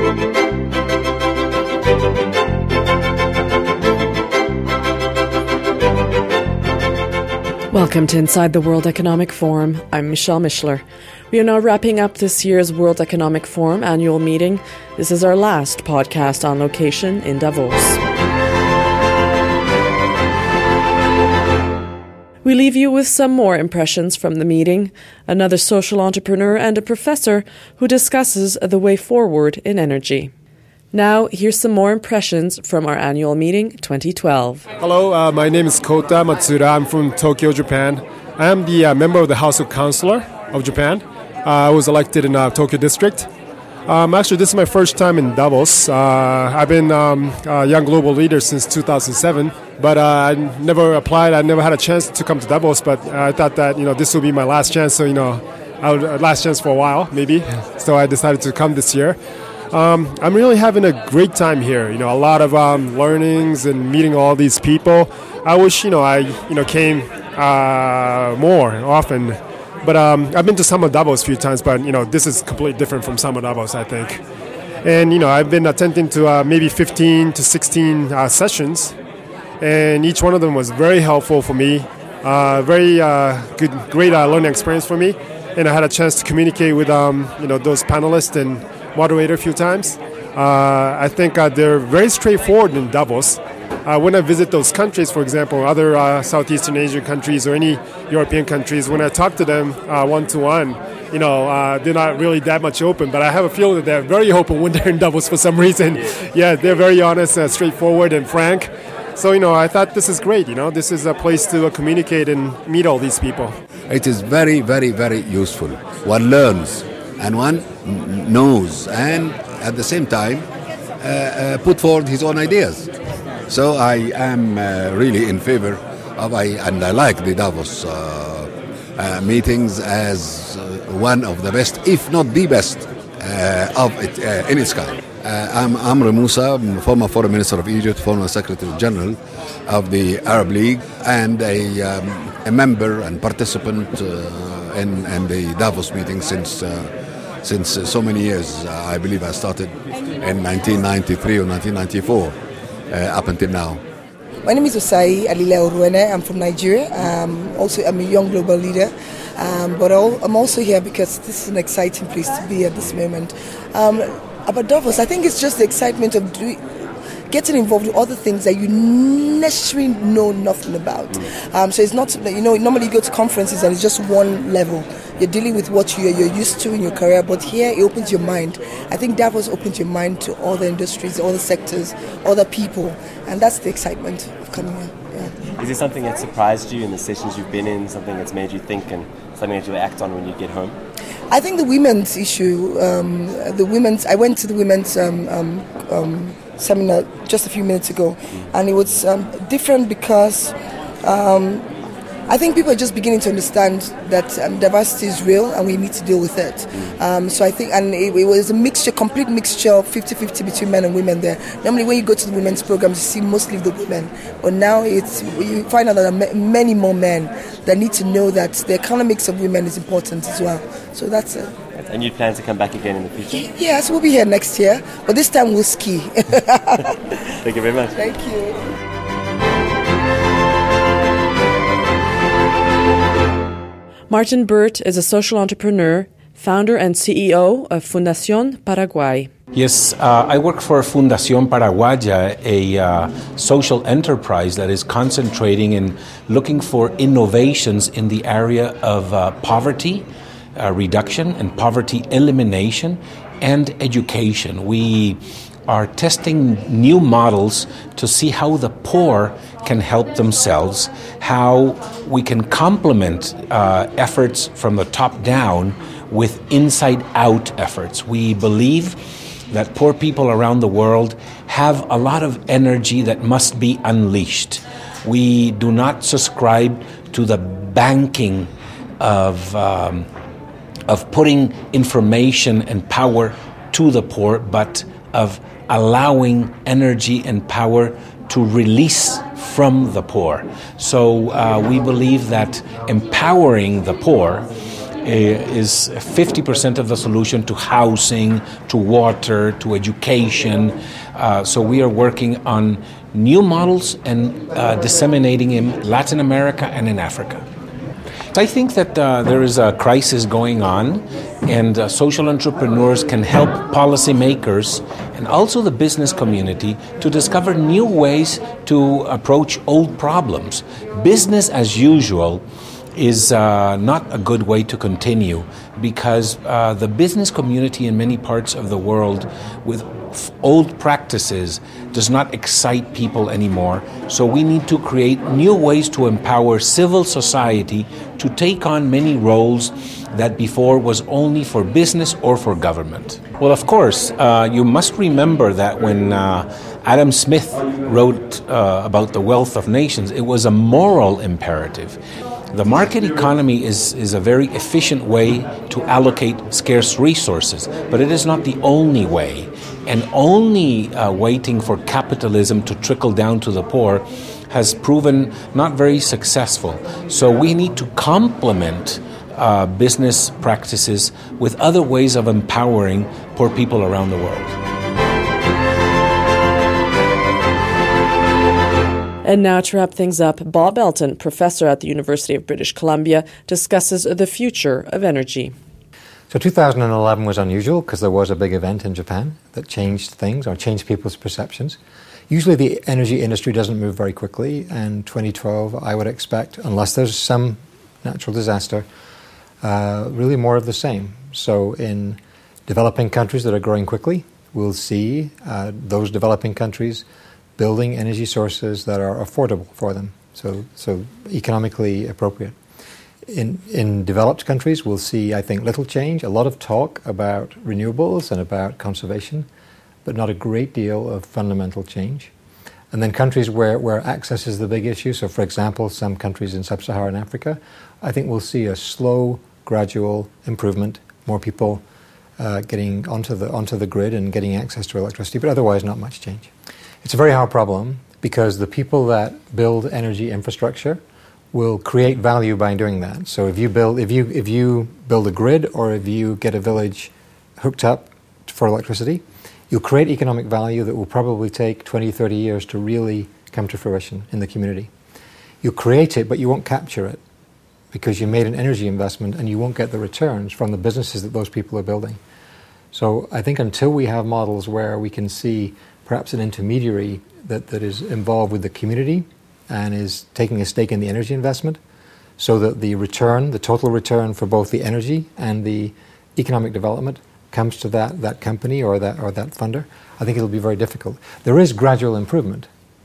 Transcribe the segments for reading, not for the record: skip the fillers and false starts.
Welcome to Inside the World Economic Forum. I'm Michelle Mishler. We are now wrapping up this year's World Economic Forum annual meeting. This is our last podcast on location in Davos. We leave you with some more impressions from the meeting, another social entrepreneur and a professor who discusses the way forward in energy. Now, here's some more impressions from our annual meeting 2012. Hello, my name is Kota Matsuda. I'm from Tokyo, Japan. I am the member of the House of Councilor of Japan. I was elected in Tokyo District. Actually, this is my first time in Davos. I've been a young global leader since 2007, but I never applied. I never had a chance to come to Davos, but I thought that this would be my last chance. So last chance for a while, maybe. So I decided to come this year. I'm really having a great time here. A lot of learnings and meeting all these people. I wish I came more often. But I've been to Summer Davos a few times, but this is completely different from Summer Davos, I think. And I've been attending to maybe 15 to 16 sessions, and each one of them was very helpful for me. Very great learning experience for me. And I had a chance to communicate with those panelists and moderator a few times. I think they're very straightforward in Davos. When I visit those countries, for example, other Southeastern Asian countries or any European countries, when I talk to them one-to-one, they're not really that much open. But I have a feeling that they're very open when they're in Davos for some reason. Yeah, they're very honest, straightforward, and frank. So, I thought this is great. This is a place to communicate and meet all these people. It is very, very, very useful. One learns and one knows, and at the same time put forward his own ideas. So I am really in favor of, and I like the Davos meetings as one of the best, if not the best, of it in its kind. I'm Amr Moussa, former Foreign Minister of Egypt, former Secretary General of the Arab League, and a member and participant in the Davos meeting since so many years. I believe I started in 1993 or 1994, up until now. My name is Osai Alile Oruene. I'm from Nigeria. I'm a young global leader, but I'm also here because this is an exciting place to be at this moment. About Davos, I think it's just the excitement of getting involved with other things that you necessarily know nothing about. So it's not, normally you go to conferences and it's just one level. You're dealing with what you're used to in your career, but here it opens your mind. I think Davos opens your mind to all the industries, all the sectors, other people, and that's the excitement of coming here. Yeah. Is there something that surprised you in the sessions you've been in, something that's made you think and something that you'll act on when you get home? I think the women's issue, I went to the women's seminar just a few minutes ago, and it was different because I think people are just beginning to understand that diversity is real and we need to deal with it. So I think, and it was a complete mixture of 50-50 between men and women there. Normally when you go to the women's programs, you see mostly the women. But now you find out that there are many more men that need to know that the economics of women is important as well. So that's it. And you plan to come back again in the future? Yes, we'll be here next year. But this time we'll ski. Thank you very much. Thank you. Martin Burt is a social entrepreneur, founder and CEO of Fundación Paraguay. Yes, I work for Fundación Paraguaya, a social enterprise that is concentrating in looking for innovations in the area of poverty reduction and poverty elimination and education. We are testing new models to see how the poor can help themselves, how we can complement efforts from the top down with inside out efforts. We believe that poor people around the world have a lot of energy that must be unleashed. We do not subscribe to the banking of putting information and power to the poor, but of allowing energy and power to release from the poor. So we believe that empowering the poor is 50% of the solution to housing, to water, to education. So we are working on new models and disseminating in Latin America and in Africa. I think that there is a crisis going on, and social entrepreneurs can help policymakers and also the business community to discover new ways to approach old problems. Business as usual is not a good way to continue, because the business community in many parts of the world with old practices does not excite people anymore. So we need to create new ways to empower civil society to take on many roles that before was only for business or for government. Well, of course, you must remember that when Adam Smith wrote about the wealth of nations, it was a moral imperative. The market economy is a very efficient way to allocate scarce resources, but it is not the only way. And only waiting for capitalism to trickle down to the poor has proven not very successful. So we need to complement business practices with other ways of empowering poor people around the world. And now to wrap things up, Bob Elton, professor at the University of British Columbia, discusses the future of energy. So 2011 was unusual because there was a big event in Japan that changed things or changed people's perceptions. Usually the energy industry doesn't move very quickly, and 2012 I would expect, unless there's some natural disaster, really more of the same. So in developing countries that are growing quickly, we'll see those developing countries building energy sources that are affordable for them, so economically appropriate. In developed countries, we'll see, I think, little change, a lot of talk about renewables and about conservation, but not a great deal of fundamental change. And then countries where access is the big issue, so for example, some countries in sub-Saharan Africa, I think we'll see a slow, gradual improvement, more people getting onto the grid and getting access to electricity, but otherwise not much change. It's a very hard problem because the people that build energy infrastructure will create value by doing that. So if you build a grid or if you get a village hooked up for electricity, you'll create economic value that will probably take 20, 30 years to really come to fruition in the community. You'll create it, but you won't capture it because you made an energy investment and you won't get the returns from the businesses that those people are building. So I think until we have models where we can see perhaps an intermediary that is involved with the community and is taking a stake in the energy investment, so that the return, the total return for both the energy and the economic development comes to that company or that funder, I think it'll be very difficult. There is gradual improvement,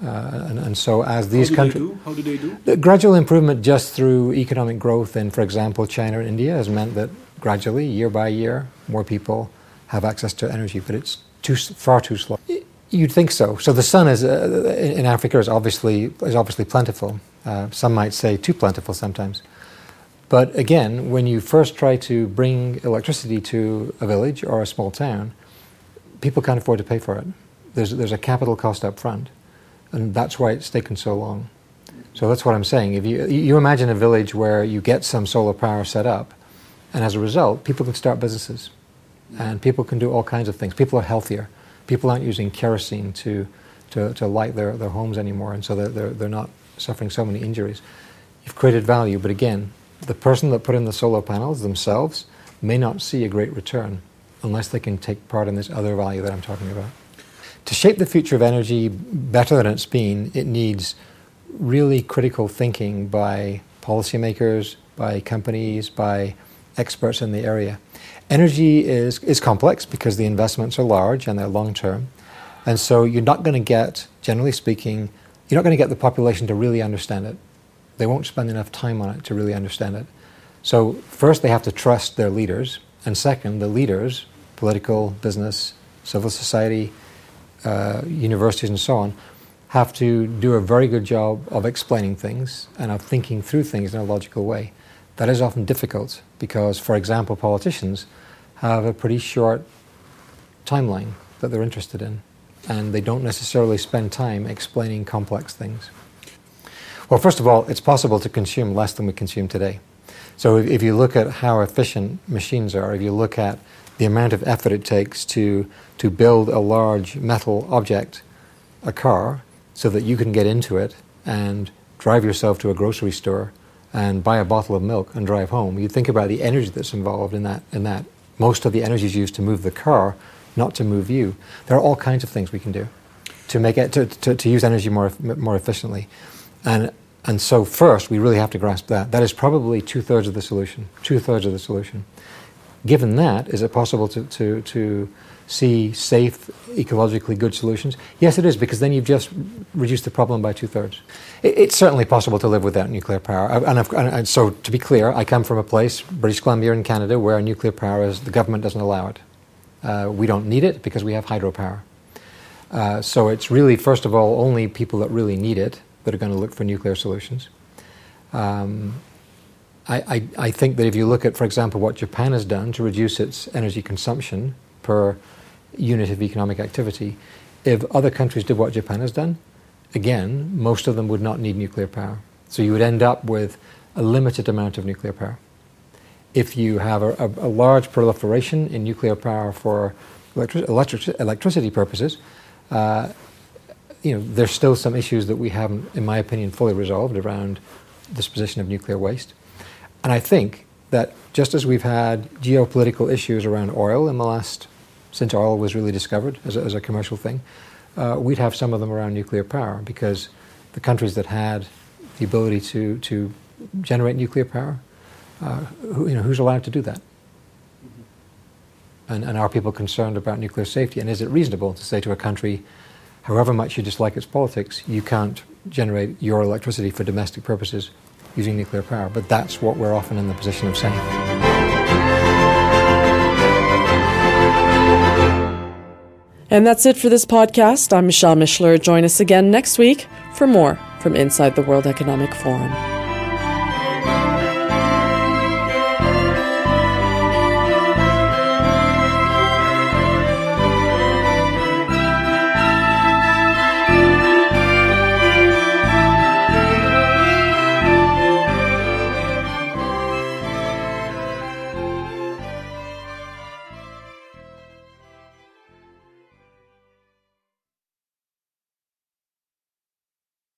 and so as these countries... How do they do? The gradual improvement just through economic growth in, for example, China and India has meant that gradually, year by year, more people have access to energy, but it's far too slow. You'd think so. So the sun in Africa is obviously plentiful. Some might say too plentiful sometimes. But again, when you first try to bring electricity to a village or a small town, people can't afford to pay for it. There's a capital cost up front, and that's why it's taken so long. So that's what I'm saying. If you imagine a village where you get some solar power set up, and as a result, people can start businesses, and people can do all kinds of things. People are healthier. People aren't using kerosene to light their homes anymore, and so they're not suffering so many injuries. You've created value, but again, the person that put in the solar panels themselves may not see a great return unless they can take part in this other value that I'm talking about. To shape the future of energy better than it's been, it needs really critical thinking by policymakers, by companies, by experts in the area. Energy is complex because the investments are large and they're long-term. And so you're not going to get, generally speaking, you're not going to get the population to really understand it. They won't spend enough time on it to really understand it. So first they have to trust their leaders. And second, the leaders, political, business, civil society, universities and so on, have to do a very good job of explaining things and of thinking through things in a logical way. That is often difficult because, for example, politicians have a pretty short timeline that they're interested in, and they don't necessarily spend time explaining complex things. Well, first of all, it's possible to consume less than we consume today. So if you look at how efficient machines are, if you look at the amount of effort it takes to build a large metal object, a car, so that you can get into it and drive yourself to a grocery store and buy a bottle of milk and drive home, you think about the energy that's involved in that. Most of the energy is used to move the car, not to move you. There are all kinds of things we can do to make it to use energy more efficiently, and so first we really have to grasp that. That is probably 2/3 of the solution. 2/3 of the solution. Given that, is it possible to see safe, ecologically good solutions? Yes, it is, because then you've just reduced the problem by 2/3. It's certainly possible to live without nuclear power. And so, to be clear, I come from a place, British Columbia in Canada, where nuclear power the government doesn't allow it. We don't need it because we have hydropower. So it's really, first of all, only people that really need it that are going to look for nuclear solutions. I think that if you look at, for example, what Japan has done to reduce its energy consumption per unit of economic activity, if other countries did what Japan has done, again, most of them would not need nuclear power. So you would end up with a limited amount of nuclear power. If you have a large proliferation in nuclear power for electricity purposes, there's still some issues that we haven't, in my opinion, fully resolved around disposition of nuclear waste. And I think that just as we've had geopolitical issues around oil since oil was really discovered as a commercial thing, we'd have some of them around nuclear power, because the countries that had the ability to generate nuclear power, who's allowed to do that? And are people concerned about nuclear safety? And is it reasonable to say to a country, however much you dislike its politics, you can't generate your electricity for domestic purposes using nuclear power? But that's what we're often in the position of saying. And that's it for this podcast. I'm Michelle Mishler. Join us again next week for more from Inside the World Economic Forum.